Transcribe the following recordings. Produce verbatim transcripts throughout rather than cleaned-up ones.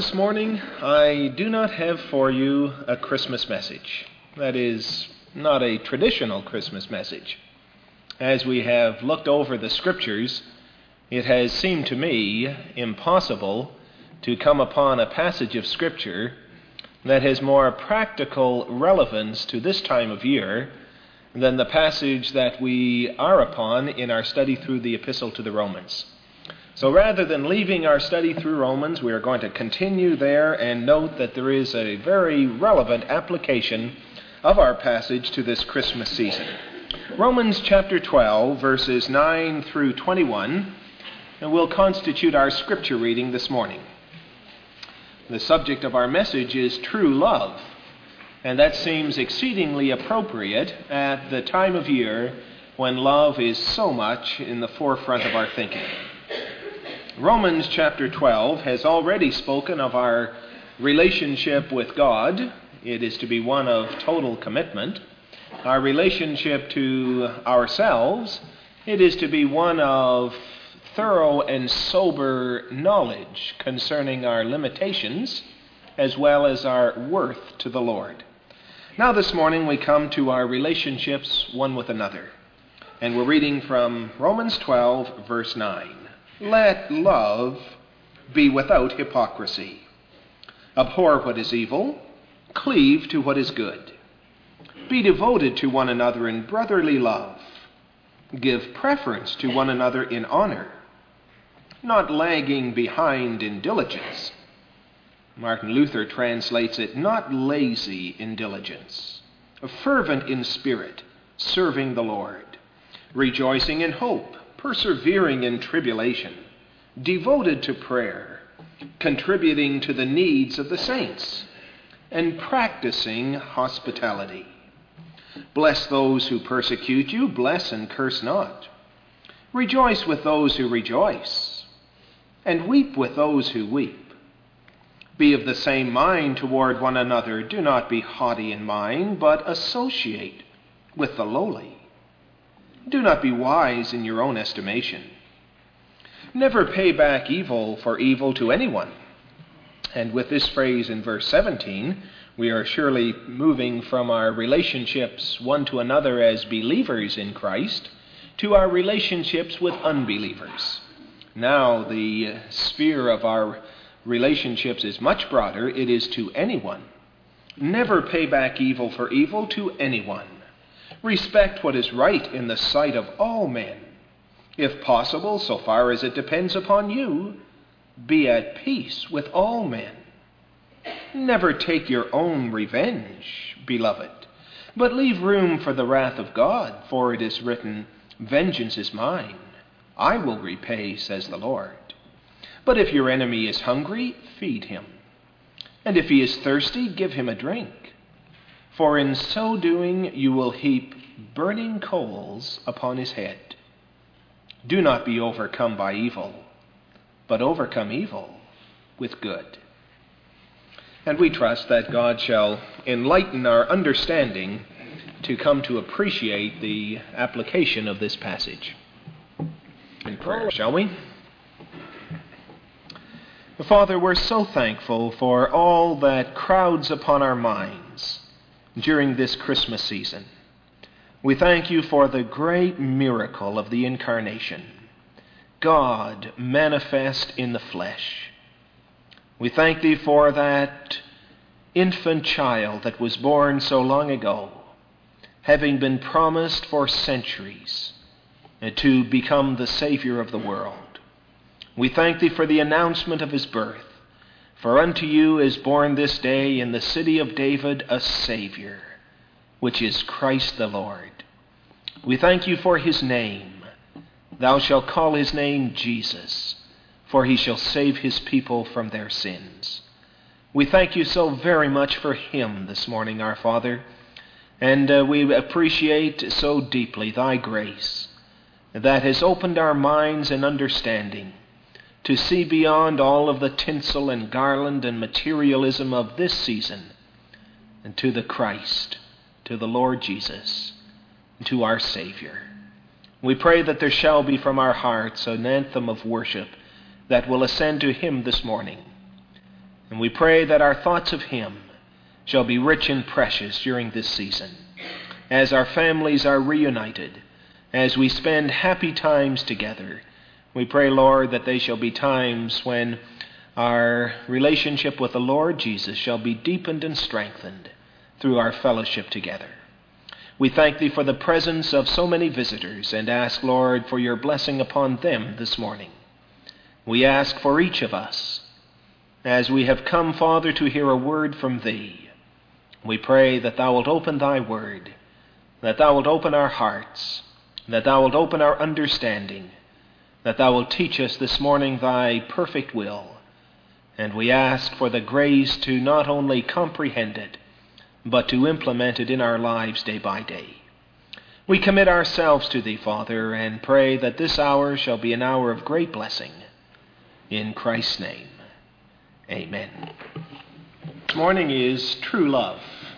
this morning, I do not have for you a Christmas message. That is, not a traditional Christmas message. As we have looked over the Scriptures, it has seemed to me impossible to come upon a passage of Scripture that has more practical relevance to this time of year than the passage that we are upon in our study through the Epistle to the Romans. So rather than leaving our study through Romans, we are going to continue there and note that there is a very relevant application of our passage to this Christmas season. Romans chapter twelve, verses nine through twenty-one, will constitute our scripture reading this morning. The subject of our message is true love, and that seems exceedingly appropriate at the time of year when love is so much in the forefront of our thinking. Romans chapter twelve has already spoken of our relationship with God. It is to be one of total commitment. Our relationship to ourselves, it is to be one of thorough and sober knowledge concerning our limitations as well as our worth to the Lord. Now this morning we come to our relationships one with another. And we're reading from Romans twelve, verse nine. Let love be without hypocrisy. Abhor what is evil, cleave to what is good. Be devoted to one another in brotherly love. Give preference to one another in honor, not lagging behind in diligence. Martin Luther translates it, not lazy in diligence. Fervent in spirit, serving the Lord. Rejoicing in hope, persevering in tribulation, devoted to prayer, contributing to the needs of the saints, and practicing hospitality. Bless those who persecute you, bless and curse not. Rejoice with those who rejoice, and weep with those who weep. Be of the same mind toward one another. Do not be haughty in mind, but associate with the lowly. Do not be wise in your own estimation. Never pay back evil for evil to anyone. And with this phrase in verse seventeen, we are surely moving from our relationships one to another as believers in Christ to our relationships with unbelievers. Now the sphere of our relationships is much broader. It is to anyone. Never pay back evil for evil to anyone. Respect what is right in the sight of all men. If possible, so far as it depends upon you, be at peace with all men. Never take your own revenge, beloved, but leave room for the wrath of God, for it is written, vengeance is mine, I will repay, says the Lord. But if your enemy is hungry, feed him. And if he is thirsty, give him a drink. For in so doing you will heap burning coals upon his head. Do not be overcome by evil, but overcome evil with good. And we trust that God shall enlighten our understanding to come to appreciate the application of this passage. In prayer, shall we? Father, we're so thankful for all that crowds upon our minds during this Christmas season. We thank you for the great miracle of the Incarnation, God manifest in the flesh. We thank thee for that infant child that was born so long ago, having been promised for centuries to become the Savior of the world. We thank thee for the announcement of his birth. For unto you is born this day in the city of David a Savior, which is Christ the Lord. We thank you for his name. Thou shalt call his name Jesus, for he shall save his people from their sins. We thank you so very much for him this morning, our Father, and uh, we appreciate so deeply thy grace that has opened our minds and understanding to see beyond all of the tinsel and garland and materialism of this season and to the Christ, to the Lord Jesus, and to our Savior. We pray that there shall be from our hearts an anthem of worship that will ascend to him this morning. And we pray that our thoughts of him shall be rich and precious during this season, as our families are reunited, as we spend happy times together. We pray, Lord, that they shall be times when our relationship with the Lord Jesus shall be deepened and strengthened through our fellowship together. We thank thee for the presence of so many visitors and ask, Lord, for your blessing upon them this morning. We ask for each of us, as we have come, Father, to hear a word from thee. We pray that thou wilt open thy word, that thou wilt open our hearts, that thou wilt open our understanding, that thou wilt teach us this morning thy perfect will. And we ask for the grace to not only comprehend it, but to implement it in our lives day by day. We commit ourselves to thee, Father, and pray that this hour shall be an hour of great blessing. In Christ's name, amen. This morning is true love.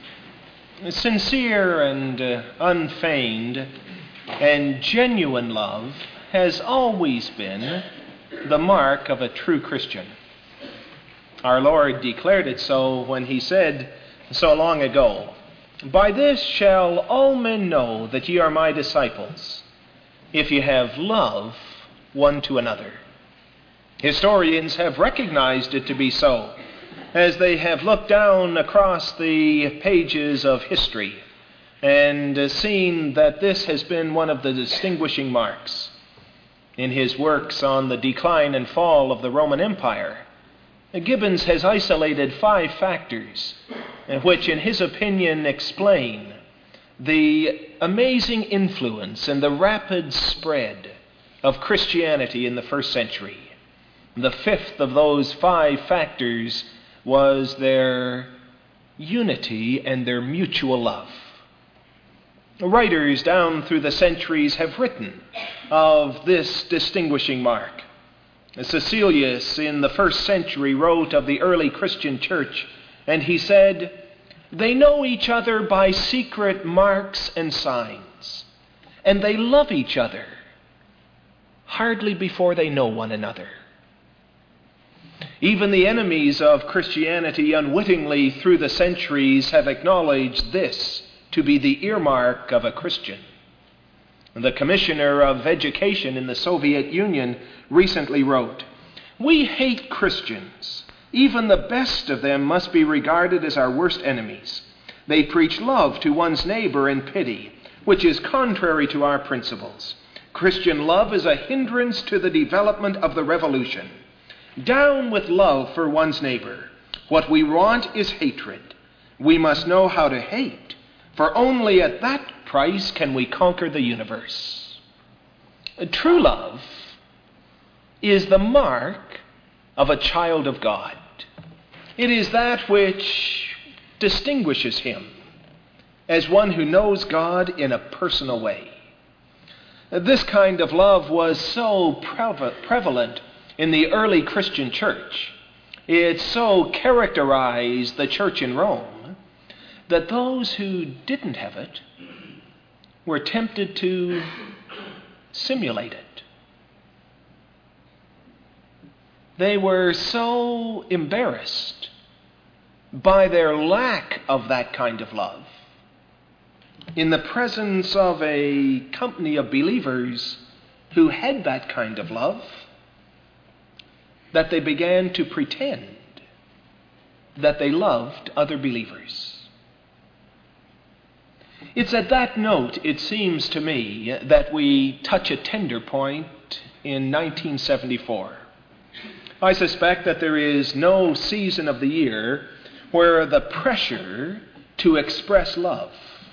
Sincere and uh, unfeigned and genuine love has always been the mark of a true Christian. Our Lord declared it so when he said so long ago, "By this shall all men know that ye are my disciples, if ye have love one to another." Historians have recognized it to be so, as they have looked down across the pages of history and seen that this has been one of the distinguishing marks. In his works on the decline and fall of the Roman Empire, Gibbons has isolated five factors which, in his opinion, explain the amazing influence and the rapid spread of Christianity in the first century. The fifth of those five factors was their unity and their mutual love. Writers down through the centuries have written of this distinguishing mark. Cecilius in the first century wrote of the early Christian church, and he said, "They know each other by secret marks and signs, and they love each other hardly before they know one another." Even the enemies of Christianity unwittingly through the centuries have acknowledged this to be the earmark of a Christian. The Commissioner of Education in the Soviet Union recently wrote, "We hate Christians. Even the best of them must be regarded as our worst enemies. They preach love to one's neighbor and pity, which is contrary to our principles. Christian love is a hindrance to the development of the revolution. Down with love for one's neighbor. What we want is hatred. We must know how to hate, for only at that price can we conquer the universe." True love is the mark of a child of God. It is that which distinguishes him as one who knows God in a personal way. This kind of love was so prevalent in the early Christian church. It so characterized the church in Rome that those who didn't have it were tempted to simulate it. They were so embarrassed by their lack of that kind of love in the presence of a company of believers who had that kind of love that they began to pretend that they loved other believers. It's at that note, it seems to me, that we touch a tender point in nineteen seventy-four. I suspect that there is no season of the year where the pressure to express love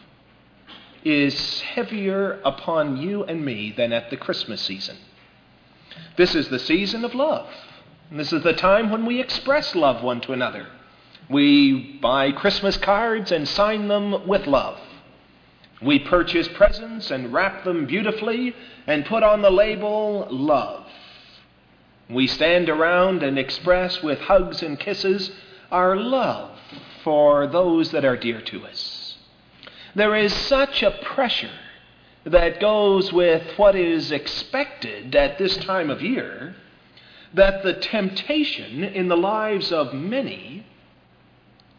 is heavier upon you and me than at the Christmas season. This is the season of love. And this is the time when we express love one to another. We buy Christmas cards and sign them with love. We purchase presents and wrap them beautifully and put on the label love. We stand around and express with hugs and kisses our love for those that are dear to us. There is such a pressure that goes with what is expected at this time of year that the temptation in the lives of many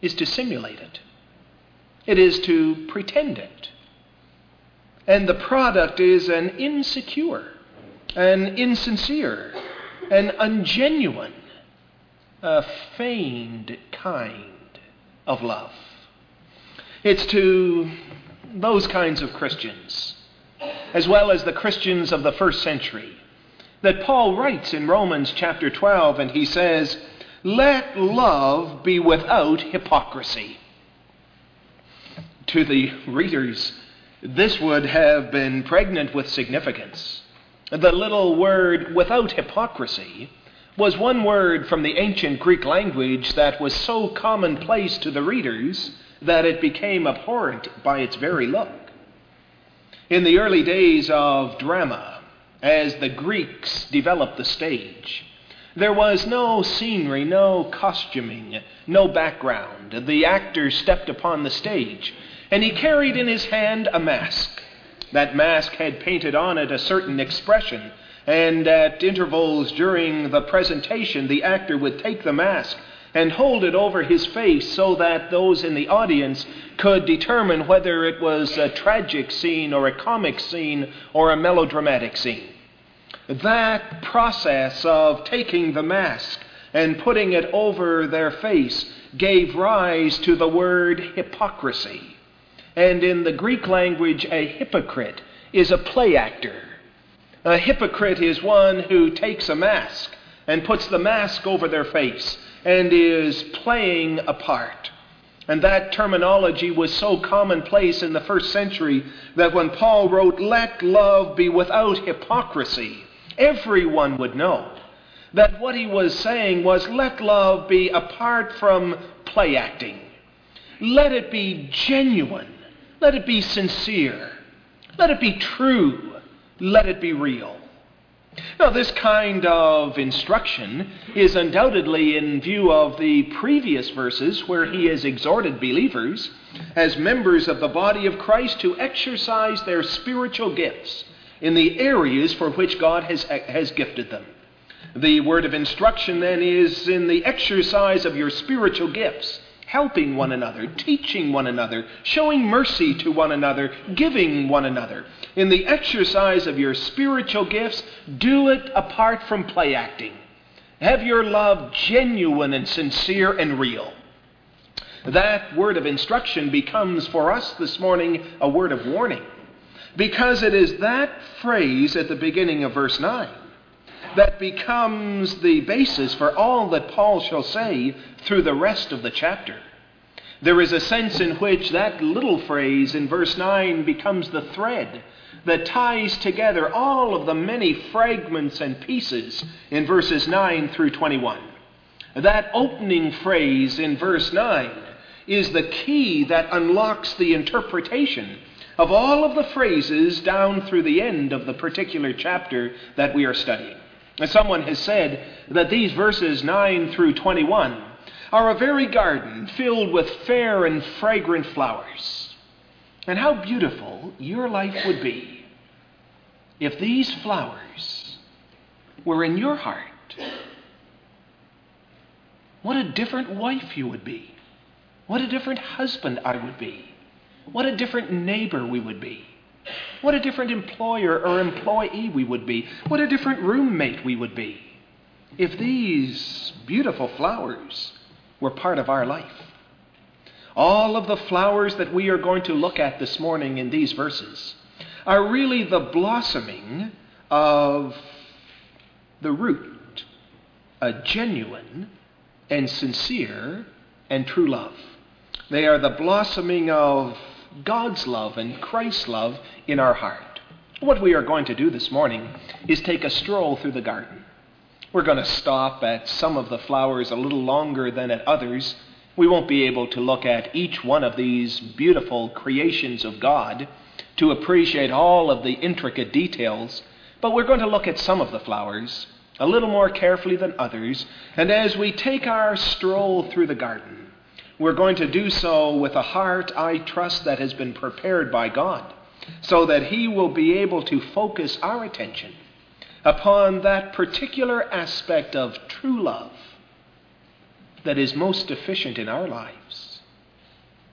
is to simulate it. It is to pretend it. And the product is an insecure, an insincere, an ungenuine, a feigned kind of love. It's to those kinds of Christians, as well as the Christians of the first century, that Paul writes in Romans chapter twelve, and he says, "Let love be without hypocrisy." To the readers, this would have been pregnant with significance. The little word "without hypocrisy" was one word from the ancient Greek language that was so commonplace to the readers that it became abhorrent by its very look. In the early days of drama, as the Greeks developed the stage, there was no scenery, no costuming, no background. The actor stepped upon the stage, and he carried in his hand a mask. That mask had painted on it a certain expression, and at intervals during the presentation, the actor would take the mask and hold it over his face so that those in the audience could determine whether it was a tragic scene or a comic scene or a melodramatic scene. That process of taking the mask and putting it over their face gave rise to the word hypocrisy. And in the Greek language, a hypocrite is a play actor. A hypocrite is one who takes a mask and puts the mask over their face and is playing a part. And that terminology was so commonplace in the first century that when Paul wrote, "Let love be without hypocrisy," everyone would know that what he was saying was, let love be apart from play acting. Let it be genuine. Let it be sincere. Let it be true. Let it be real. Now, this kind of instruction is undoubtedly in view of the previous verses where he has exhorted believers as members of the body of Christ to exercise their spiritual gifts in the areas for which God has, has gifted them. The word of instruction then is in the exercise of your spiritual gifts, helping one another, teaching one another, showing mercy to one another, giving one another. In the exercise of your spiritual gifts, do it apart from play acting. Have your love genuine and sincere and real. That word of instruction becomes for us this morning a word of warning, because it is that phrase at the beginning of verse nine that becomes the basis for all that Paul shall say through the rest of the chapter. There is a sense in which that little phrase in verse nine becomes the thread that ties together all of the many fragments and pieces in verses nine through twenty-one. That opening phrase in verse nine is the key that unlocks the interpretation of all of the phrases down through the end of the particular chapter that we are studying. And someone has said that these verses nine through twenty-one are a very garden filled with fair and fragrant flowers. And how beautiful your life would be if these flowers were in your heart. What a different wife you would be. What a different husband I would be. What a different neighbor we would be. What a different employer or employee we would be. What a different roommate we would be if these beautiful flowers were part of our life. All of the flowers that we are going to look at this morning in these verses are really the blossoming of the root, a genuine and sincere and true love. They are the blossoming of God's love and Christ's love in our heart. What we are going to do this morning is take a stroll through the garden. We're going to stop at some of the flowers a little longer than at others. We won't be able to look at each one of these beautiful creations of God to appreciate all of the intricate details, but we're going to look at some of the flowers a little more carefully than others. And as we take our stroll through the garden, we're going to do so with a heart, I trust, that has been prepared by God, so that He will be able to focus our attention upon that particular aspect of true love that is most deficient in our lives.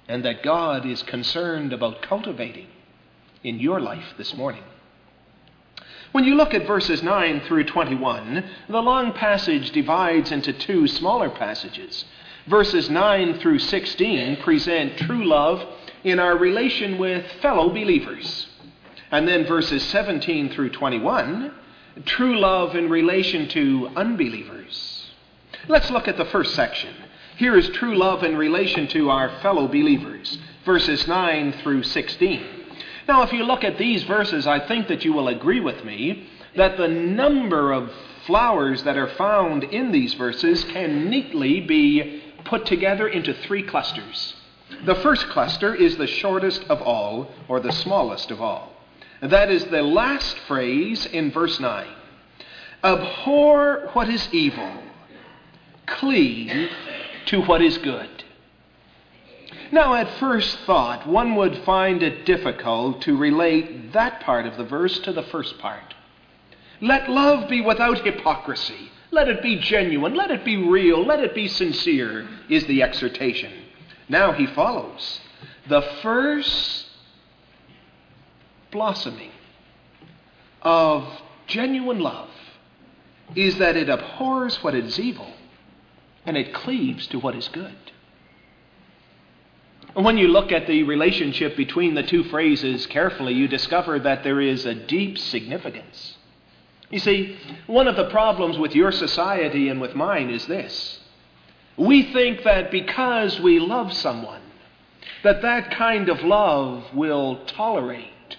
and that God is concerned about cultivating in your life this morning. When you look at verses nine through twenty-one, the long passage divides into two smaller passages. Verses nine through sixteen present true love in our relation with fellow believers. And then verses seventeen through twenty-one, true love in relation to unbelievers. Let's look at the first section. Here is true love in relation to our fellow believers, verses nine through sixteen. Now, if you look at these verses, I think that you will agree with me that the number of flowers that are found in these verses can neatly be put together into three clusters. The first cluster is the shortest of all, or the smallest of all. That is the last phrase in verse nine. Abhor what is evil, cleave to what is good. Now, at first thought, one would find it difficult to relate that part of the verse to the first part. Let love be without hypocrisy. Let it be genuine. Let it be real. Let it be sincere, is the exhortation. Now he follows. The first blossoming of genuine love is that it abhors what is evil and it cleaves to what is good. When you look at the relationship between the two phrases carefully, you discover that there is a deep significance. You see, one of the problems with your society and with mine is this. We think that because we love someone, that that kind of love will tolerate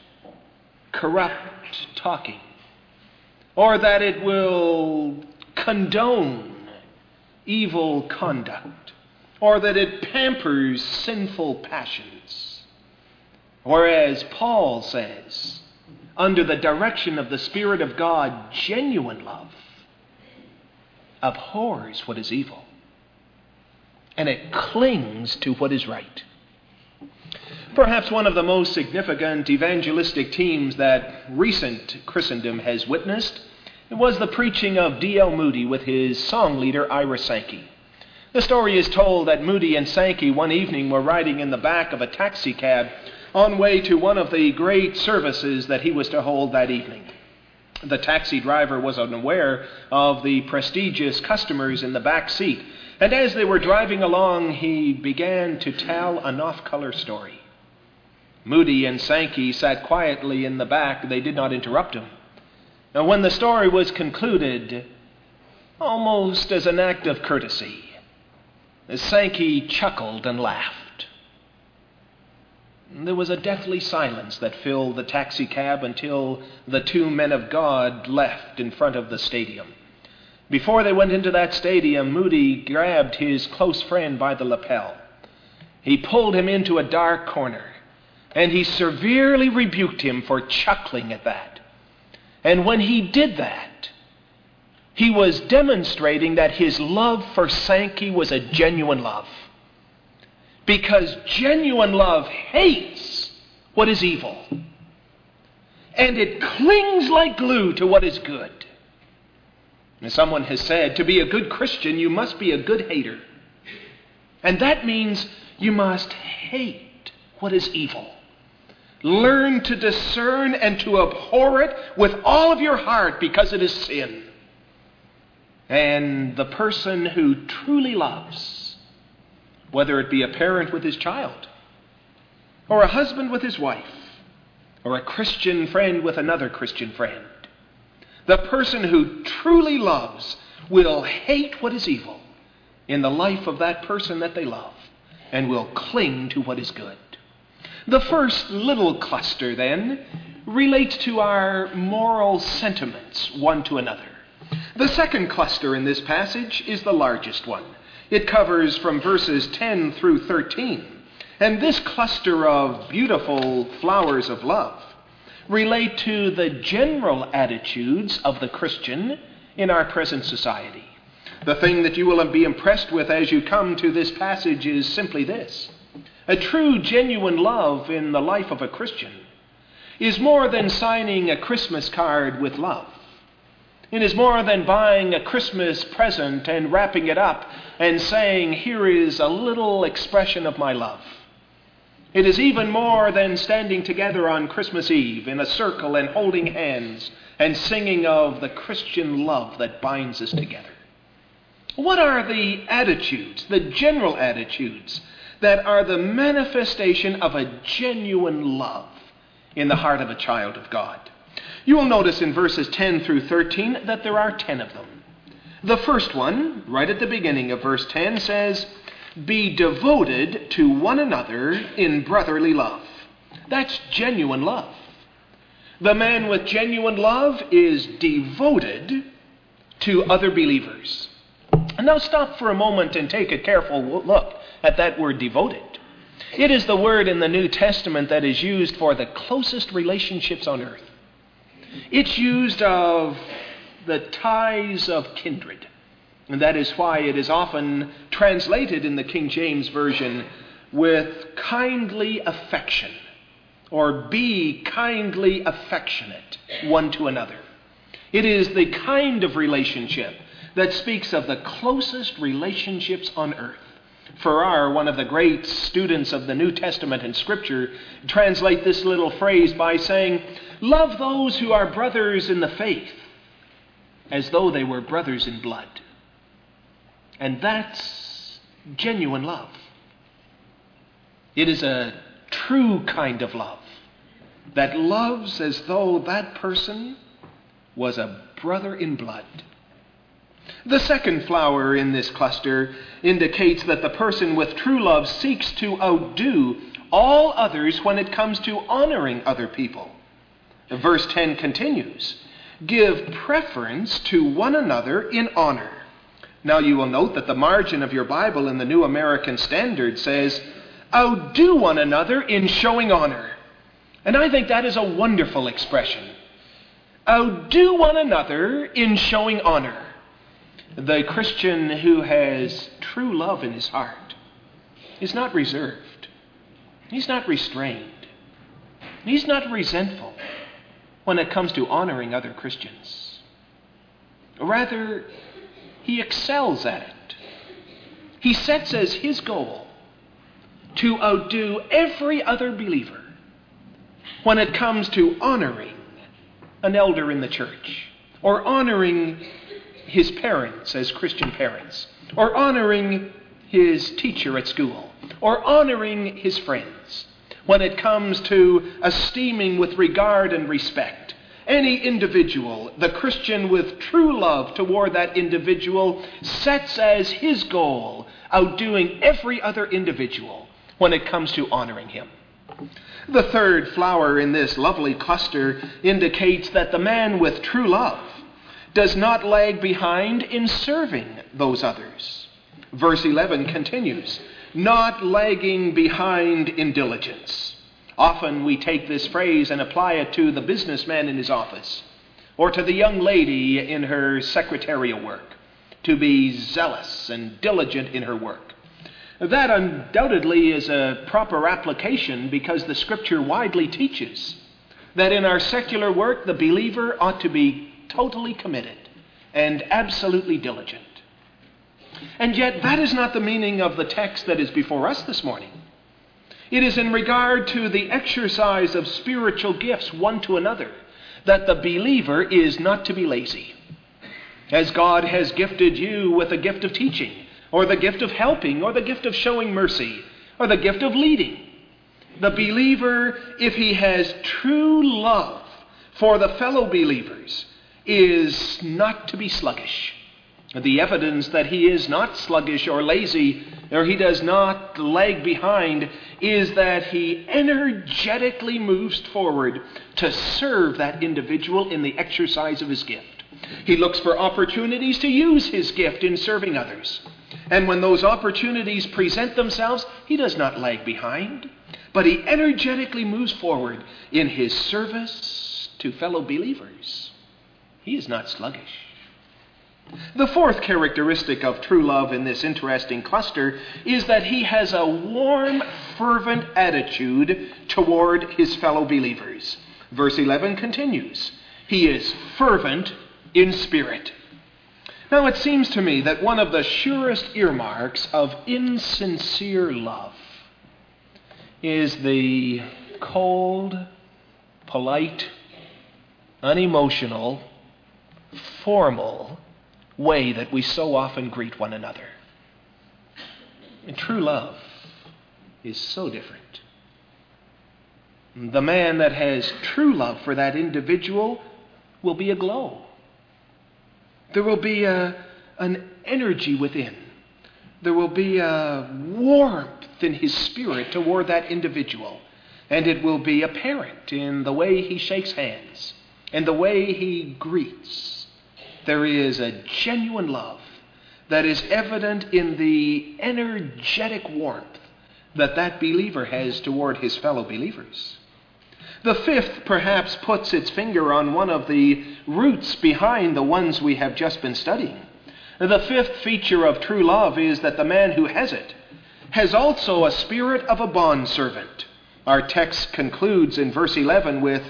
corrupt talking, or that it will condone evil conduct, or that it pampers sinful passions. Whereas Paul says, under the direction of the Spirit of God, genuine love abhors what is evil, and it clings to what is right. Perhaps one of the most significant evangelistic teams that recent Christendom has witnessed was the preaching of D L Moody with his song leader Ira Sankey. The story is told that Moody and Sankey one evening were riding in the back of a taxi cab on way to one of the great services that he was to hold that evening. The taxi driver was unaware of the prestigious customers in the back seat, and as they were driving along, he began to tell an off-color story. Moody and Sankey sat quietly in the back. They did not interrupt him. Now, when the story was concluded, almost as an act of courtesy, Sankey chuckled and laughed. There was a deathly silence that filled the taxi cab until the two men of God left in front of the stadium. Before they went into that stadium, Moody grabbed his close friend by the lapel. He pulled him into a dark corner, and he severely rebuked him for chuckling at that. And when he did that, he was demonstrating that his love for Sankey was a genuine love. Because genuine love hates what is evil. And it clings like glue to what is good. And someone has said, to be a good Christian, you must be a good hater. And that means you must hate what is evil. Learn to discern and to abhor it with all of your heart because it is sin. And the person who truly loves, whether it be a parent with his child, or a husband with his wife, or a Christian friend with another Christian friend, the person who truly loves will hate what is evil in the life of that person that they love and will cling to what is good. The first little cluster, then, relates to our moral sentiments one to another. The second cluster in this passage is the largest one. It covers from verses ten through thirteen. And this cluster of beautiful flowers of love relate to the general attitudes of the Christian in our present society. The thing that you will be impressed with as you come to this passage is simply this. A true, genuine love in the life of a Christian is more than signing a Christmas card with love. It is more than buying a Christmas present and wrapping it up and saying, here is a little expression of my love. It is even more than standing together on Christmas Eve in a circle and holding hands and singing of the Christian love that binds us together. What are the attitudes, the general attitudes, that are the manifestation of a genuine love in the heart of a child of God? You will notice in verses ten through thirteen that there are ten of them. The first one, right at the beginning of verse ten, says, "Be devoted to one another in brotherly love." That's genuine love. The man with genuine love is devoted to other believers. And now stop for a moment and take a careful look at that word devoted. It is the word in the New Testament that is used for the closest relationships on earth. It's used of the ties of kindred. And that is why it is often translated in the King James Version with kindly affection, or be kindly affectionate one to another. It is the kind of relationship that speaks of the closest relationships on earth. Farrar, one of the great students of the New Testament and Scripture, translate this little phrase by saying, "Love those who are brothers in the faith as though they were brothers in blood." And that's genuine love. It is a true kind of love that loves as though that person was a brother in blood. The second flower in this cluster indicates that the person with true love seeks to outdo all others when it comes to honoring other people. Verse ten continues, "Give preference to one another in honor." Now you will note that the margin of your Bible in the New American Standard says, "Outdo one another in showing honor." And I think that is a wonderful expression. Outdo one another in showing honor. The Christian who has true love in his heart is not reserved. He's not restrained. He's not resentful when it comes to honoring other Christians. Rather, he excels at it. He sets as his goal to outdo every other believer when it comes to honoring an elder in the church, or honoring his parents as Christian parents, or honoring his teacher at school, or honoring his friends. When it comes to esteeming with regard and respect any individual, the Christian with true love toward that individual sets as his goal outdoing every other individual when it comes to honoring him. The third flower in this lovely cluster indicates that the man with true love does not lag behind in serving those others. Verse eleven continues, "Not lagging behind in diligence." Often we take this phrase and apply it to the businessman in his office, or to the young lady in her secretarial work, to be zealous and diligent in her work. That undoubtedly is a proper application, because the Scripture widely teaches that in our secular work the believer ought to be totally committed and absolutely diligent. And yet that is not the meaning of the text that is before us this morning. It is in regard to the exercise of spiritual gifts one to another that the believer is not to be lazy. As God has gifted you with the gift of teaching, or the gift of helping, or the gift of showing mercy, or the gift of leading, the believer, if he has true love for the fellow believers, is not to be sluggish. The evidence that he is not sluggish or lazy, or he does not lag behind, is that he energetically moves forward to serve that individual in the exercise of his gift. He looks for opportunities to use his gift in serving others. And when those opportunities present themselves, he does not lag behind, but he energetically moves forward in his service to fellow believers. He is not sluggish. The fourth characteristic of true love in this interesting cluster is that he has a warm, fervent attitude toward his fellow believers. Verse eleven continues, "He is fervent in spirit." Now it seems to me that one of the surest earmarks of insincere love is the cold, polite, unemotional, formal way that we so often greet one another. And true love is so different. The man that has true love for that individual will be aglow. There will be a, an energy within. There will be a warmth in his spirit toward that individual. And it will be apparent in the way he shakes hands and the way he greets. There is a genuine love that is evident in the energetic warmth that that believer has toward his fellow believers. The fifth perhaps puts its finger on one of the roots behind the ones we have just been studying. The fifth feature of true love is that the man who has it has also a spirit of a bondservant. Our text concludes in verse eleven with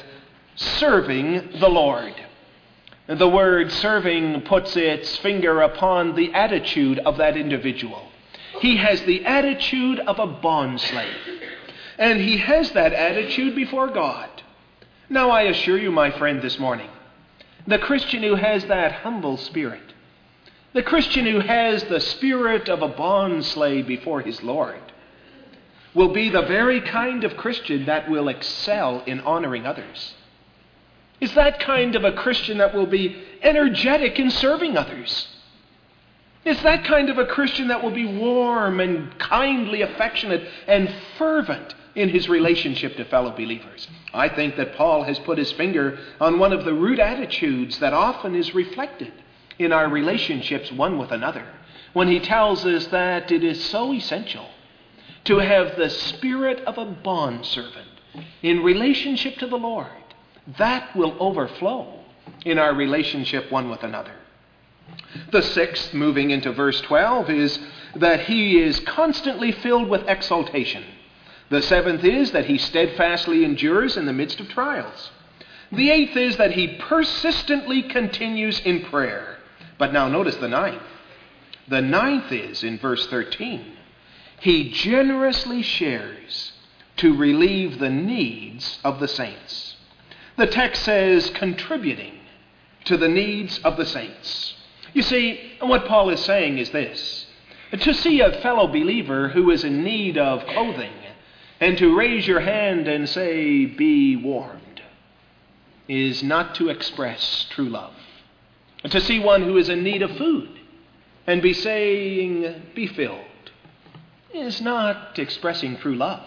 serving the Lord. The word serving puts its finger upon the attitude of that individual. He has the attitude of a bondslave. And he has that attitude before God. Now I assure you, my friend, this morning, the Christian who has that humble spirit, the Christian who has the spirit of a bondslave before his Lord, will be the very kind of Christian that will excel in honoring others. Is that kind of a Christian that will be energetic in serving others. It's that kind of a Christian that will be warm and kindly affectionate and fervent in his relationship to fellow believers. I think that Paul has put his finger on one of the root attitudes that often is reflected in our relationships one with another, when he tells us that it is so essential to have the spirit of a bondservant in relationship to the Lord. That will overflow in our relationship one with another. The sixth, moving into verse twelve, is that he is constantly filled with exaltation. The seventh is that he steadfastly endures in the midst of trials. The eighth is that he persistently continues in prayer. But now notice the ninth. The ninth is, in verse thirteen, he generously shares to relieve the needs of the saints. The text says contributing to the needs of the saints. You see, what Paul is saying is this: to see a fellow believer who is in need of clothing and to raise your hand and say, "Be warmed," is not to express true love. To see one who is in need of food and be saying, "Be filled," is not expressing true love.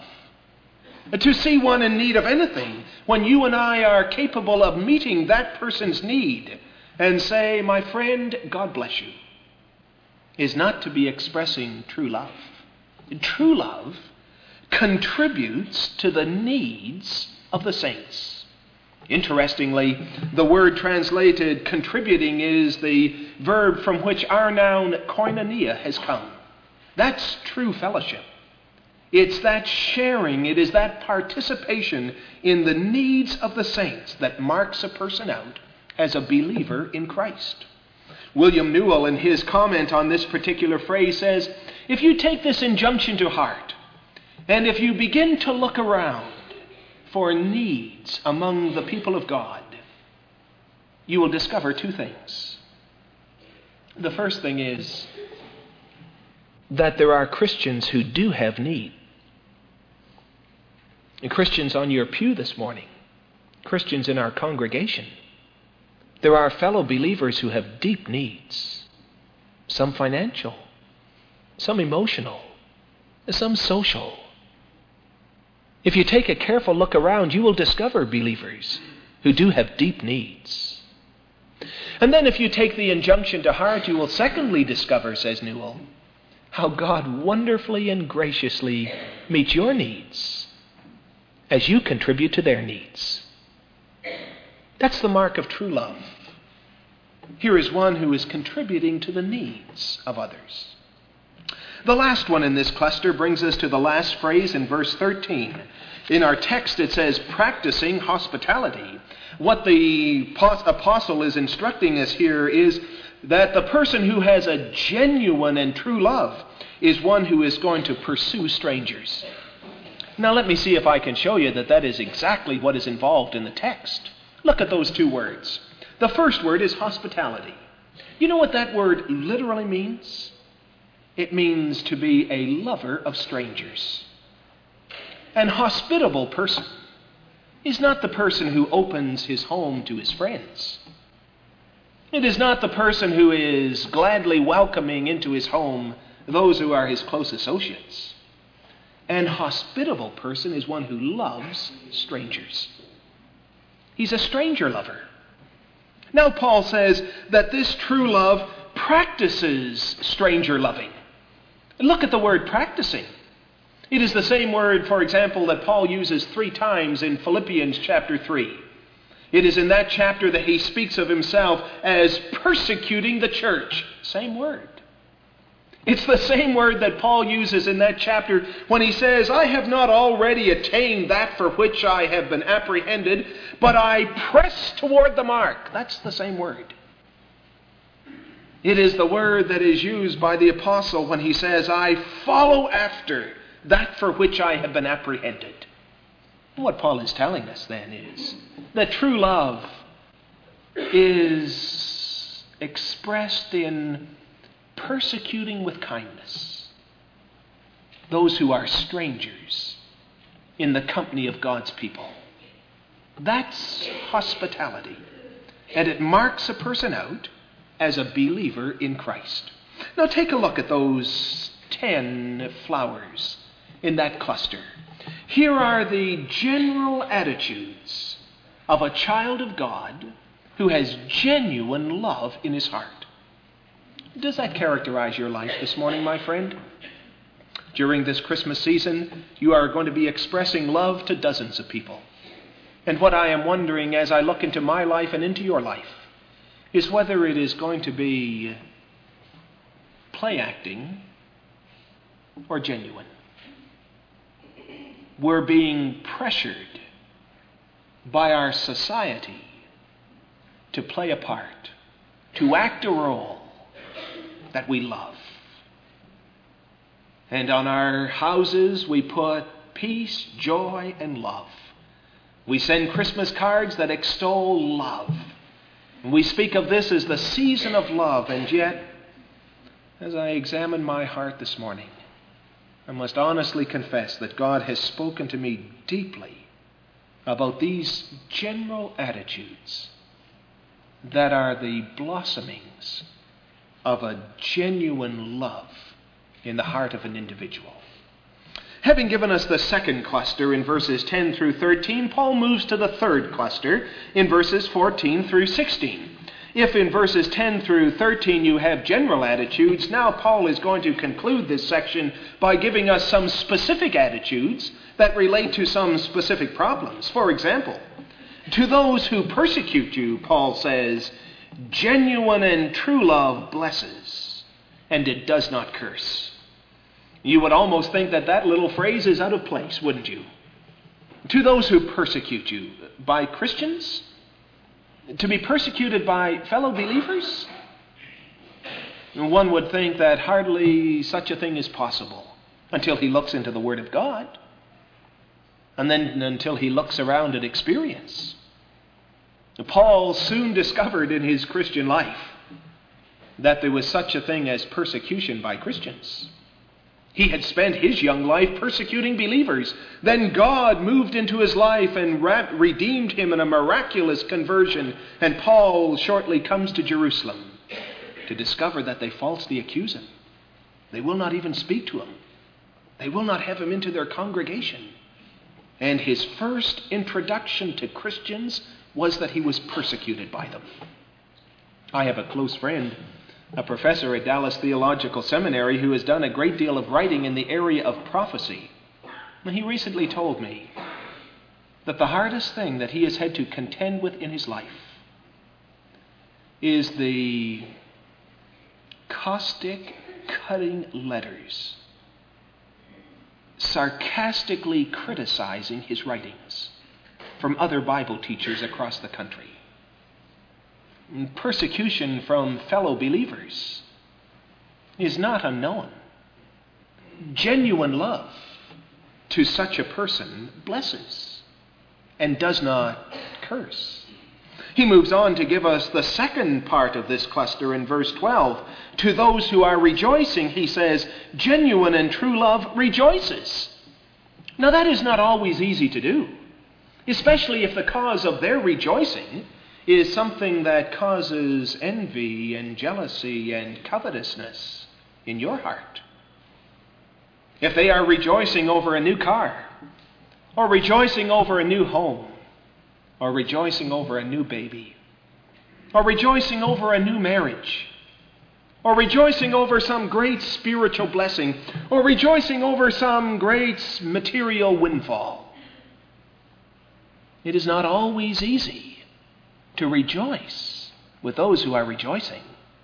To see one in need of anything when you and I are capable of meeting that person's need and say, "My friend, God bless you," is not to be expressing true love. True love contributes to the needs of the saints. Interestingly, the word translated contributing is the verb from which our noun koinonia has come. That's true fellowship. It's that sharing, it is that participation in the needs of the saints that marks a person out as a believer in Christ. William Newell, in his comment on this particular phrase, says, if you take this injunction to heart, and if you begin to look around for needs among the people of God, you will discover two things. The first thing is that there are Christians who do have need. And Christians on your pew this morning, Christians in our congregation, there are fellow believers who have deep needs, some financial, some emotional, some social. If you take a careful look around, you will discover believers who do have deep needs. And then if you take the injunction to heart, you will secondly discover, says Newell, how God wonderfully and graciously meets your needs as you contribute to their needs. That's the mark of true love. Here is one who is contributing to the needs of others. The last one in this cluster brings us to the last phrase in verse thirteen. In our text it says, practicing hospitality. What the apostle is instructing us here is that the person who has a genuine and true love is one who is going to pursue strangers. Now let me see if I can show you that that is exactly what is involved in the text. Look at those two words. The first word is hospitality. You know what that word literally means? It means to be a lover of strangers. An hospitable person is not the person who opens his home to his friends. It is not the person who is gladly welcoming into his home those who are his close associates. An hospitable person is one who loves strangers. He's a stranger lover. Now Paul says that this true love practices stranger loving. Look at the word practicing. It is the same word, for example, that Paul uses three times in Philippians chapter three. It is in that chapter that he speaks of himself as persecuting the church. Same word. It's the same word that Paul uses in that chapter when he says, I have not already attained that for which I have been apprehended, but I press toward the mark. That's the same word. It is the word that is used by the apostle when he says, I follow after that for which I have been apprehended. What Paul is telling us then is that true love is expressed in persecuting with kindness those who are strangers in the company of God's people. That's hospitality. And it marks a person out as a believer in Christ. Now take a look at those ten flowers in that cluster. Here are the general attitudes of a child of God who has genuine love in his heart. Does that characterize your life this morning, my friend? During this Christmas season, you are going to be expressing love to dozens of people. And what I am wondering as I look into my life and into your life is whether it is going to be play acting or genuine. We're being pressured by our society to play a part, to act a role that we love. And on our houses we put peace, joy, and love. We send Christmas cards that extol love. And we speak of this as the season of love, and yet, as I examine my heart this morning, I must honestly confess that God has spoken to me deeply about these general attitudes that are the blossomings of a genuine love in the heart of an individual. Having given us the second cluster in verses ten through thirteen, Paul moves to the third cluster in verses fourteen through sixteen. If in verses ten through thirteen you have general attitudes, now Paul is going to conclude this section by giving us some specific attitudes that relate to some specific problems. For example, to those who persecute you, Paul says, genuine and true love blesses, and it does not curse. You would almost think that that little phrase is out of place, wouldn't you? To those who persecute you, by Christians? To be persecuted by fellow believers? One would think that hardly such a thing is possible until he looks into the Word of God, and then until he looks around at experience. Paul soon discovered in his Christian life that there was such a thing as persecution by Christians. He had spent his young life persecuting believers. Then God moved into his life and redeemed him in a miraculous conversion. And Paul shortly comes to Jerusalem to discover that they falsely accuse him. They will not even speak to him. They will not have him into their congregation. And his first introduction to Christians was that he was persecuted by them. I have a close friend, a professor at Dallas Theological Seminary, who has done a great deal of writing in the area of prophecy. And he recently told me that the hardest thing that he has had to contend with in his life is the caustic, cutting letters sarcastically criticizing his writings from other Bible teachers across the country. Persecution from fellow believers is not unknown. Genuine love to such a person blesses and does not curse. He moves on to give us the second part of this cluster in verse twelve. To those who are rejoicing, he says, genuine and true love rejoices. Now that is not always easy to do, especially if the cause of their rejoicing is something that causes envy and jealousy and covetousness in your heart. If they are rejoicing over a new car, or rejoicing over a new home, or rejoicing over a new baby, or rejoicing over a new marriage, or rejoicing over some great spiritual blessing, or rejoicing over some great material windfall, it is not always easy to rejoice with those who are rejoicing.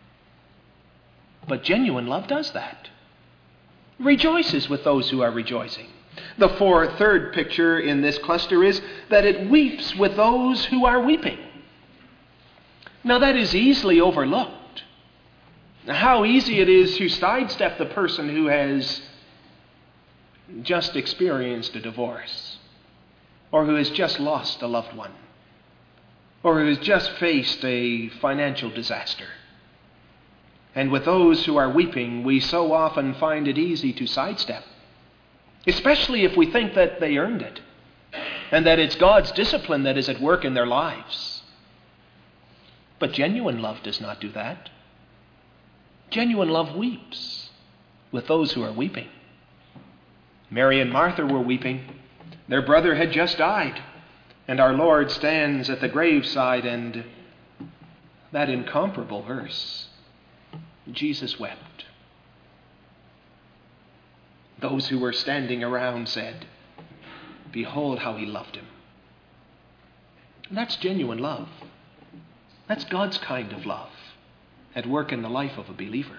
But genuine love does that. Rejoices with those who are rejoicing. The fourth, third picture in this cluster is that it weeps with those who are weeping. Now that is easily overlooked. How easy it is to sidestep the person who has just experienced a divorce, or who has just lost a loved one, or who has just faced a financial disaster. And with those who are weeping, we so often find it easy to sidestep, especially if we think that they earned it, and that it's God's discipline that is at work in their lives. But genuine love does not do that. Genuine love weeps with those who are weeping. Mary and Martha were weeping. Their brother had just died, and our Lord stands at the graveside, and that incomparable verse, Jesus wept. Those who were standing around said, behold how he loved him. And that's genuine love. That's God's kind of love at work in the life of a believer.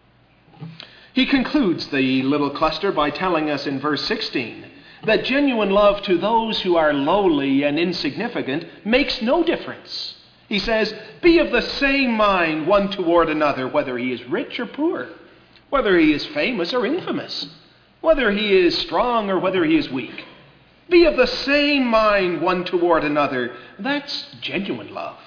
He concludes the little cluster by telling us in verse sixteen that genuine love to those who are lowly and insignificant makes no difference. He says, be of the same mind one toward another, whether he is rich or poor, whether he is famous or infamous, whether he is strong or whether he is weak. Be of the same mind one toward another. That's genuine love.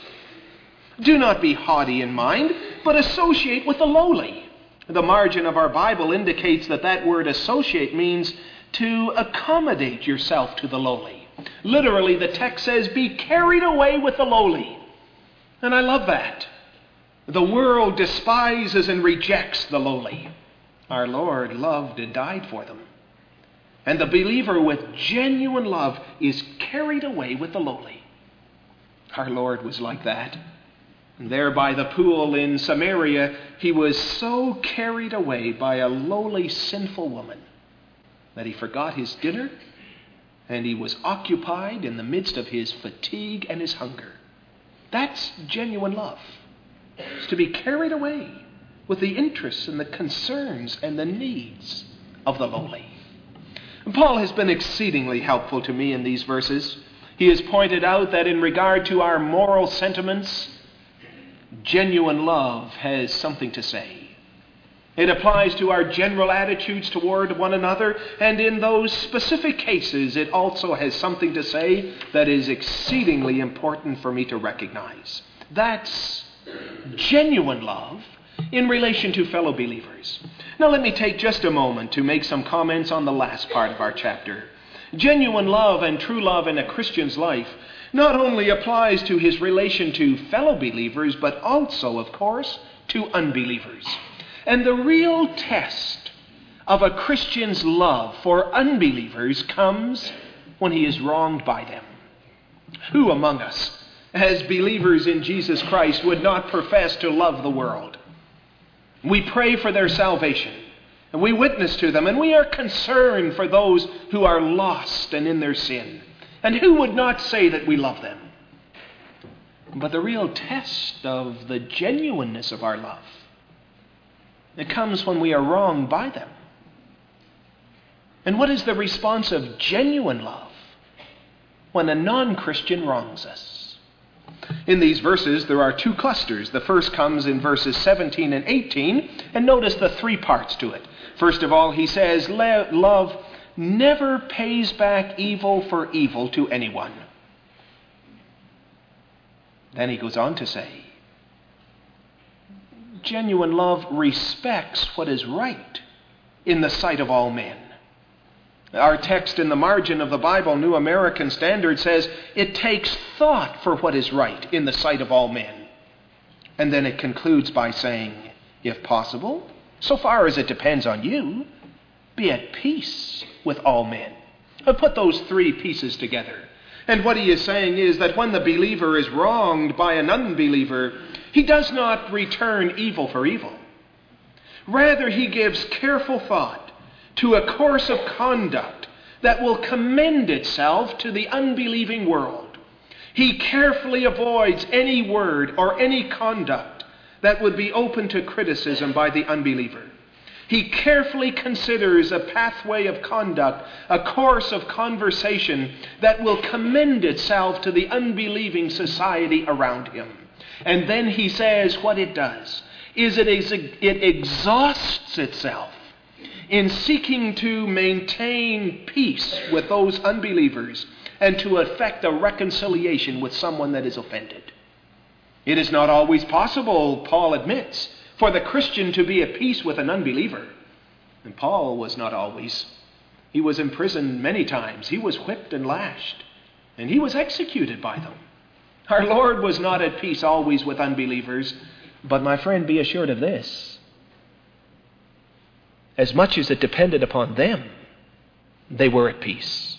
Do not be haughty in mind, but associate with the lowly. The margin of our Bible indicates that that word associate means to accommodate yourself to the lowly. Literally, the text says, be carried away with the lowly. And I love that. The world despises and rejects the lowly. Our Lord loved and died for them. And the believer with genuine love is carried away with the lowly. Our Lord was like that. And there by the pool in Samaria, he was so carried away by a lowly, sinful woman that he forgot his dinner, and he was occupied in the midst of his fatigue and his hunger. That's genuine love. It's to be carried away with the interests and the concerns and the needs of the lowly. And Paul has been exceedingly helpful to me in these verses. He has pointed out that in regard to our moral sentiments, genuine love has something to say. It applies to our general attitudes toward one another, and in those specific cases, it also has something to say that is exceedingly important for me to recognize. That's genuine love in relation to fellow believers. Now let me take just a moment to make some comments on the last part of our chapter. Genuine love and true love in a Christian's life not only applies to his relation to fellow believers, but also, of course, to unbelievers. And the real test of a Christian's love for unbelievers comes when he is wronged by them. Who among us, as believers in Jesus Christ, would not profess to love the world? We pray for their salvation, and we witness to them, and we are concerned for those who are lost and in their sin. And who would not say that we love them? But the real test of the genuineness of our love, it comes when we are wronged by them. And what is the response of genuine love when a non-Christian wrongs us? In these verses, there are two clusters. The first comes in verses seventeen and eighteen, and notice the three parts to it. First of all, he says, love never pays back evil for evil to anyone. Then he goes on to say, genuine love respects what is right in the sight of all men. Our text in the margin of the Bible, New American Standard, says it takes thought for what is right in the sight of all men. And then it concludes by saying, if possible, so far as it depends on you, be at peace with all men. I've put those three pieces together. And what he is saying is that when the believer is wronged by an unbeliever, he does not return evil for evil. Rather, he gives careful thought to a course of conduct that will commend itself to the unbelieving world. He carefully avoids any word or any conduct that would be open to criticism by the unbeliever. He carefully considers a pathway of conduct, a course of conversation that will commend itself to the unbelieving society around him. And then he says what it does is it, ex- it exhausts itself in seeking to maintain peace with those unbelievers and to effect a reconciliation with someone that is offended. It is not always possible, Paul admits, for the Christian to be at peace with an unbeliever. And Paul was not always. He was imprisoned many times. He was whipped and lashed. And he was executed by them. Our Lord was not at peace always with unbelievers. But my friend, be assured of this. As much as it depended upon them, they were at peace.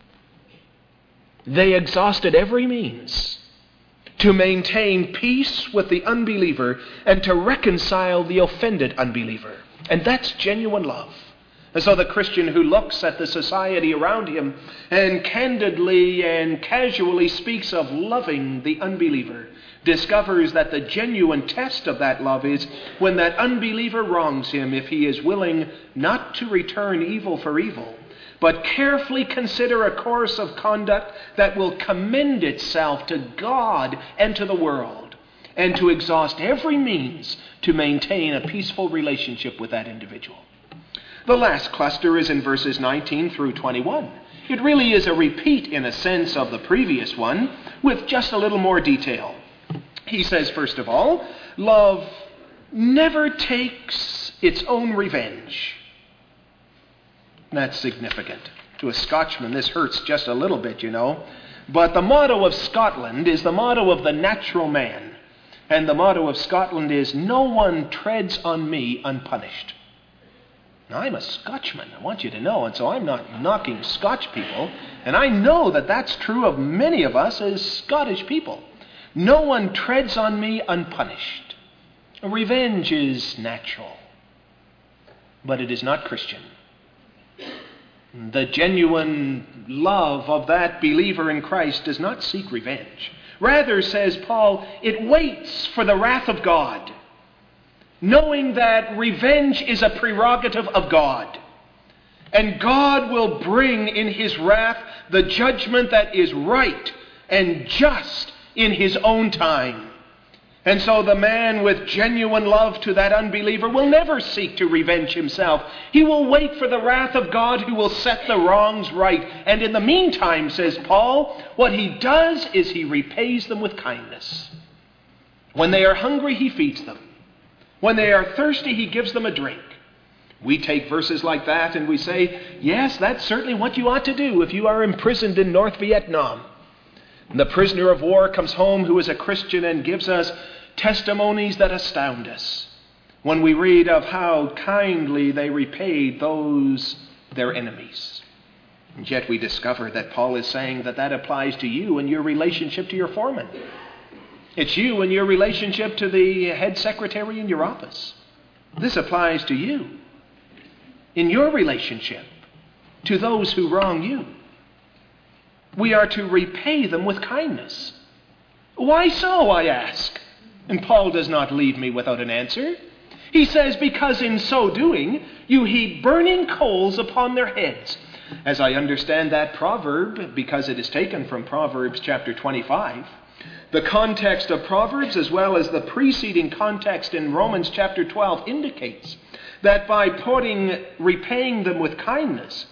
They exhausted every means to maintain peace with the unbeliever and to reconcile the offended unbeliever. And that's genuine love. And so the Christian who looks at the society around him and candidly and casually speaks of loving the unbeliever discovers that the genuine test of that love is when that unbeliever wrongs him, if he is willing not to return evil for evil, but carefully consider a course of conduct that will commend itself to God and to the world, and to exhaust every means to maintain a peaceful relationship with that individual. The last cluster is in verses nineteen through twenty-one. It really is a repeat, in a sense, of the previous one, with just a little more detail. He says, first of all, love never takes its own revenge. That's significant. To a Scotchman, this hurts just a little bit, you know. But the motto of Scotland is the motto of the natural man. And the motto of Scotland is, no one treads on me unpunished. Now, I'm a Scotchman, I want you to know, and so I'm not knocking Scotch people. And I know that that's true of many of us as Scottish people. No one treads on me unpunished. Revenge is natural, but it is not Christian. The genuine love of that believer in Christ does not seek revenge. Rather, says Paul, it waits for the wrath of God, knowing that revenge is a prerogative of God. And God will bring in his wrath the judgment that is right and just in his own time. And so the man with genuine love to that unbeliever will never seek to revenge himself. He will wait for the wrath of God who will set the wrongs right. And in the meantime, says Paul, what he does is he repays them with kindness. When they are hungry, he feeds them. When they are thirsty, he gives them a drink. We take verses like that and we say, yes, that's certainly what you ought to do if you are imprisoned in North Vietnam. And the prisoner of war comes home who is a Christian and gives us testimonies that astound us when we read of how kindly they repaid those their enemies. And yet we discover that Paul is saying that that applies to you and your relationship to your foreman. It's you and your relationship to the head secretary in your office. This applies to you in your relationship to those who wrong you. We are to repay them with kindness. Why so, I ask? And Paul does not leave me without an answer. He says, because in so doing, you heap burning coals upon their heads. As I understand that proverb, because it is taken from Proverbs chapter twenty-five, the context of Proverbs as well as the preceding context in Romans chapter twelve indicates that by putting, repaying them with kindness,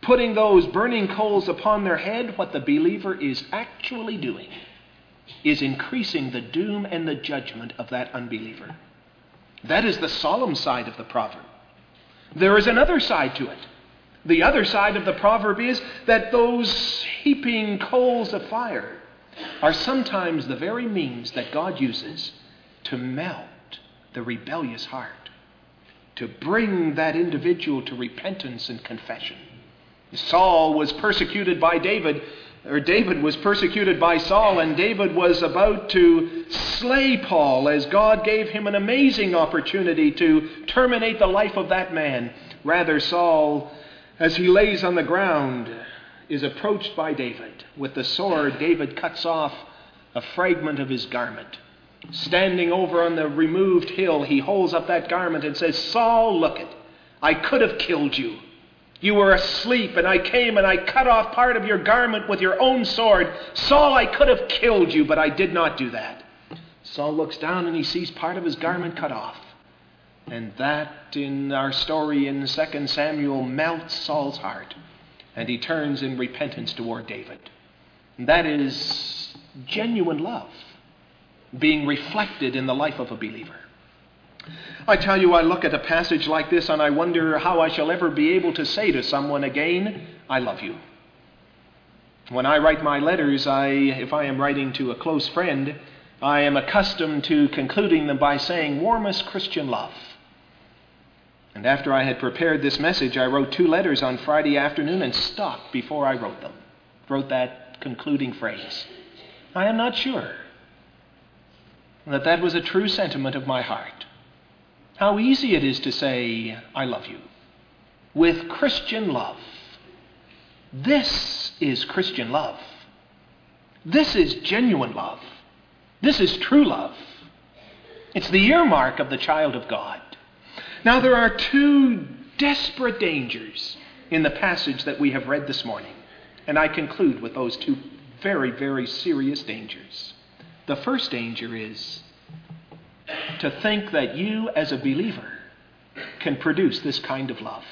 putting those burning coals upon their head, what the believer is actually doing is increasing the doom and the judgment of that unbeliever. That is the solemn side of the proverb. There is another side to it. The other side of the proverb is that those heaping coals of fire are sometimes the very means that God uses to melt the rebellious heart, to bring that individual to repentance and confession. Saul was persecuted by David, or David was persecuted by Saul, and David was about to slay Paul as God gave him an amazing opportunity to terminate the life of that man. Rather, Saul, as he lays on the ground, is approached by David. With the sword, David cuts off a fragment of his garment. Standing over on the removed hill, he holds up that garment and says, "Saul, look it, I could have killed you. You were asleep, and I came and I cut off part of your garment with your own sword. Saul, I could have killed you, but I did not do that." Saul looks down and he sees part of his garment cut off. And that, in our story in Second Samuel, melts Saul's heart. And he turns in repentance toward David. And that is genuine love being reflected in the life of a believer. I tell you, I look at a passage like this and I wonder how I shall ever be able to say to someone again, "I love you." When I write my letters, I, if I am writing to a close friend, I am accustomed to concluding them by saying, "Warmest Christian love." And after I had prepared this message, I wrote two letters on Friday afternoon and stopped before I wrote them. Wrote that concluding phrase. I am not sure that that was a true sentiment of my heart. How easy it is to say, "I love you," with Christian love. This is Christian love. This is genuine love. This is true love. It's the earmark of the child of God. Now, there are two desperate dangers in the passage that we have read this morning. And I conclude with those two very, very serious dangers. The first danger is to think that you as a believer can produce this kind of love.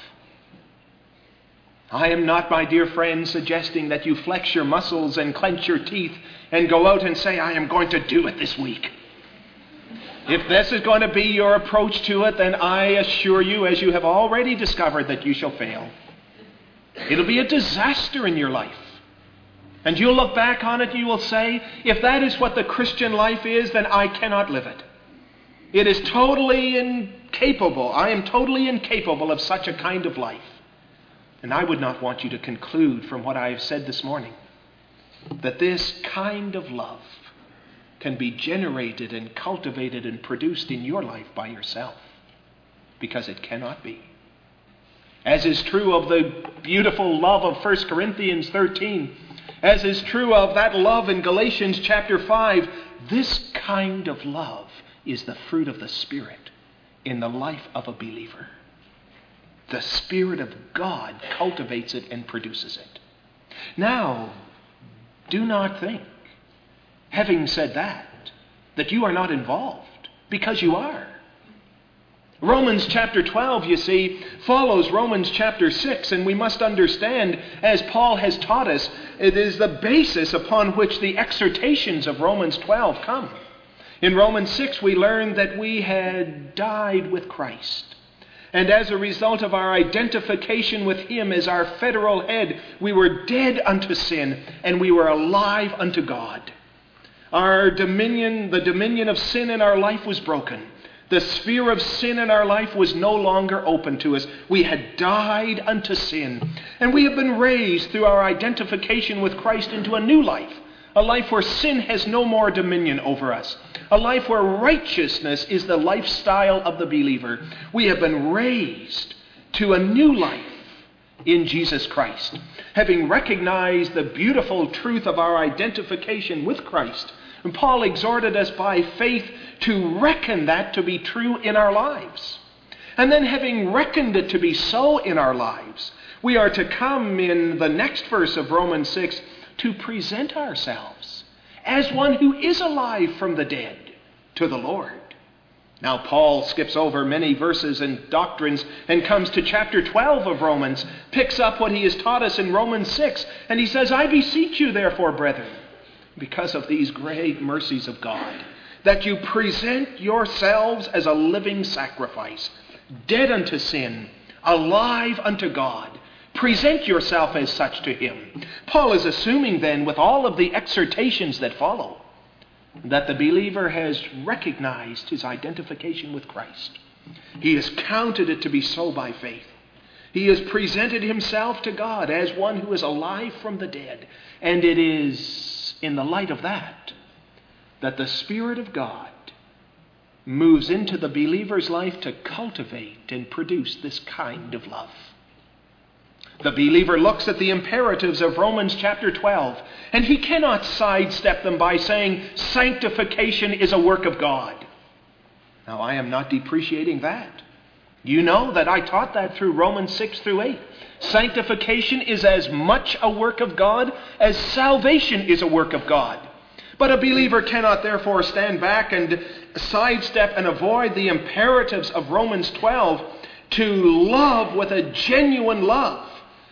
I am not, my dear friend, suggesting that you flex your muscles and clench your teeth and go out and say, "I am going to do it this week." If this is going to be your approach to it, then I assure you, as you have already discovered, that you shall fail. It'll be a disaster in your life. And you'll look back on it and you will say, if that is what the Christian life is, then I cannot live it. It is totally incapable. I am totally incapable of such a kind of life. And I would not want you to conclude from what I have said this morning that this kind of love can be generated and cultivated and produced in your life by yourself, because it cannot be. As is true of the beautiful love of First Corinthians thirteen, as is true of that love in Galatians chapter five, this kind of love is the fruit of the Spirit in the life of a believer. The Spirit of God cultivates it and produces it. Now, do not think, having said that, that you are not involved, because you are. Romans chapter twelve, you see, follows Romans chapter six, and we must understand, as Paul has taught us, it is the basis upon which the exhortations of Romans twelve come. In Romans six, we learn that we had died with Christ. And as a result of our identification with Him as our federal head, we were dead unto sin, and we were alive unto God. Our dominion, the dominion of sin in our life was broken. The sphere of sin in our life was no longer open to us. We had died unto sin. And we have been raised through our identification with Christ into a new life. A life where sin has no more dominion over us. A life where righteousness is the lifestyle of the believer. We have been raised to a new life in Jesus Christ. Having recognized the beautiful truth of our identification with Christ, and Paul exhorted us by faith to reckon that to be true in our lives. And then, having reckoned it to be so in our lives, we are to come in the next verse of Romans six to present ourselves as one who is alive from the dead to the Lord. Now, Paul skips over many verses and doctrines and comes to chapter twelve of Romans, picks up what he has taught us in Romans six, and he says, I beseech you, therefore, brethren, because of these great mercies of God, that you present yourselves as a living sacrifice, dead unto sin, alive unto God. Present yourself as such to him. Paul is assuming then, with all of the exhortations that follow, that the believer has recognized his identification with Christ. He has counted it to be so by faith. He has presented himself to God as one who is alive from the dead. And it is in the light of that that the Spirit of God moves into the believer's life to cultivate and produce this kind of love. The believer looks at the imperatives of Romans chapter twelve, and he cannot sidestep them by saying, sanctification is a work of God. Now, I am not depreciating that. You know that I taught that through Romans six through eight. Sanctification is as much a work of God as salvation is a work of God. But a believer cannot therefore stand back and sidestep and avoid the imperatives of Romans twelve to love with a genuine love,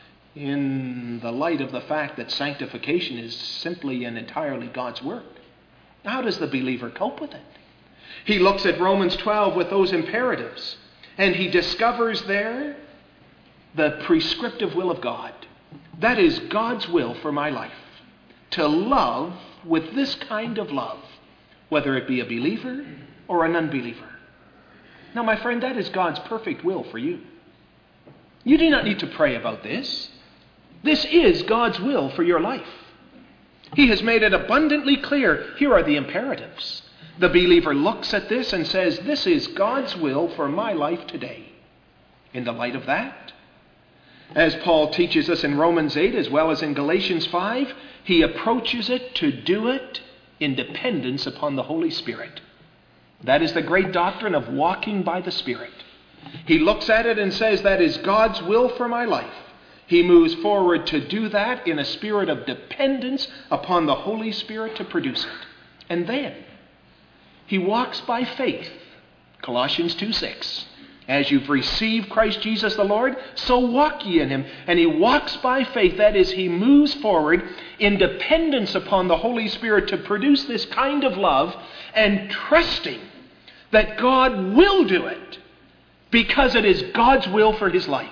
in the light of the fact that sanctification is simply and entirely God's work. How does the believer cope with it? He looks at Romans twelve with those imperatives, and he discovers there the prescriptive will of God. That is God's will for my life, to love with this kind of love, whether it be a believer or an unbeliever. Now, my friend, that is God's perfect will for you. You do not need to pray about this. This is God's will for your life. He has made it abundantly clear. Here are the imperatives. The believer looks at this and says, this is God's will for my life today. In the light of that, as Paul teaches us in Romans eight as well as in Galatians five, he approaches it to do it in dependence upon the Holy Spirit. That is the great doctrine of walking by the Spirit. He looks at it and says, that is God's will for my life. He moves forward to do that in a spirit of dependence upon the Holy Spirit to produce it. And then he walks by faith. Colossians two six. As you've received Christ Jesus the Lord, so walk ye in him. And he walks by faith. That is, he moves forward in dependence upon the Holy Spirit to produce this kind of love, and trusting that God will do it because it is God's will for his life.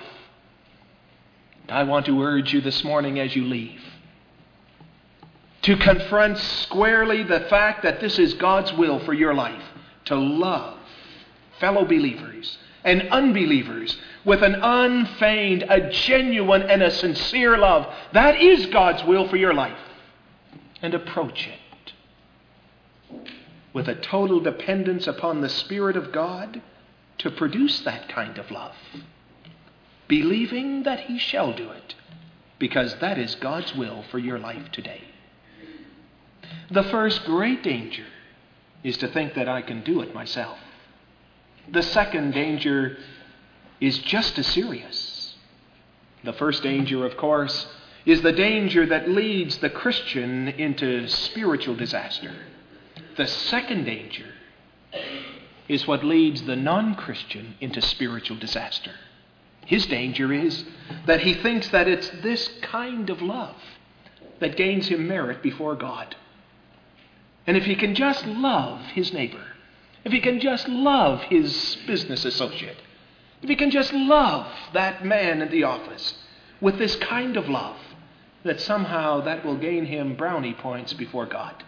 I want to urge you this morning as you leave to confront squarely the fact that this is God's will for your life, to love fellow believers and unbelievers with an unfeigned, a genuine, and a sincere love. That is God's will for your life. And approach it with a total dependence upon the Spirit of God to produce that kind of love, believing that he shall do it, because that is God's will for your life today. The first great danger is to think that I can do it myself. The second danger is just as serious. The first danger, of course, is the danger that leads the Christian into spiritual disaster. The second danger is what leads the non-Christian into spiritual disaster. His danger is that he thinks that it's this kind of love that gains him merit before God. And if he can just love his neighbor, if he can just love his business associate, if he can just love that man in the office with this kind of love, that somehow that will gain him brownie points before God.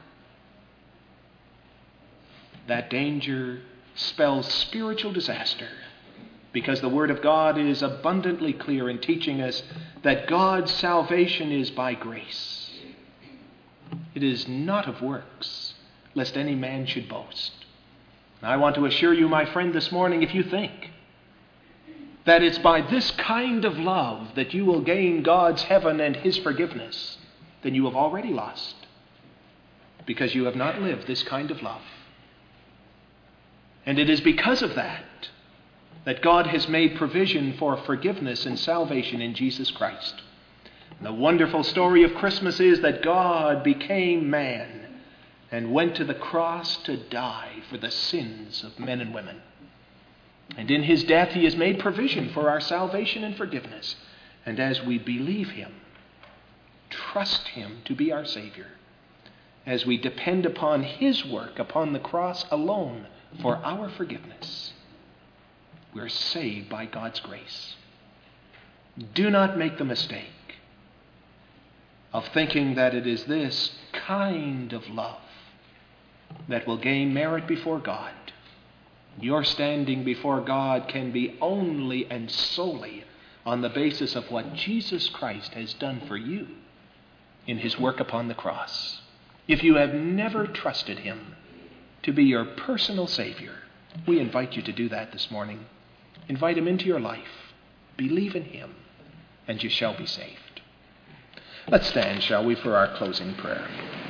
That danger spells spiritual disaster, because the Word of God is abundantly clear in teaching us that God's salvation is by grace. It is not of works, lest any man should boast. And I want to assure you, my friend, this morning, if you think that it's by this kind of love that you will gain God's heaven and his forgiveness, then you have already lost, because you have not lived this kind of love. And it is because of that that God has made provision for forgiveness and salvation in Jesus Christ. And the wonderful story of Christmas is that God became man and went to the cross to die for the sins of men and women. And in his death he has made provision for our salvation and forgiveness. And as we believe him, trust him to be our Savior, as we depend upon his work upon the cross alone for our forgiveness, we're saved by God's grace. Do not make the mistake of thinking that it is this kind of love that will gain merit before God. Your standing before God can be only and solely on the basis of what Jesus Christ has done for you in his work upon the cross. If you have never trusted him to be your personal Savior, we invite you to do that this morning. Invite him into your life. Believe in him, and you shall be saved. Let's stand, shall we, for our closing prayer.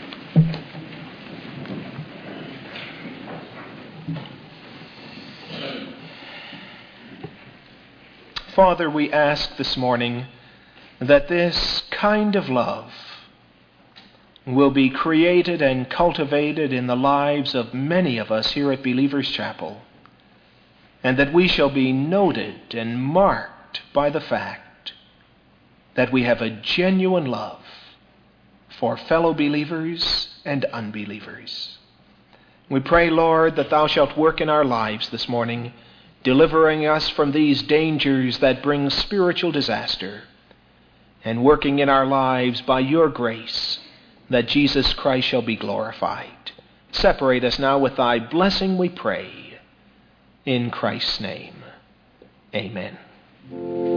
Father, we ask this morning that this kind of love will be created and cultivated in the lives of many of us here at Believers Chapel, and that we shall be noted and marked by the fact that we have a genuine love for fellow believers and unbelievers. We pray, Lord, that thou shalt work in our lives this morning, delivering us from these dangers that bring spiritual disaster, and working in our lives by your grace that Jesus Christ shall be glorified. Separate us now with thy blessing, we pray. In Christ's name, amen.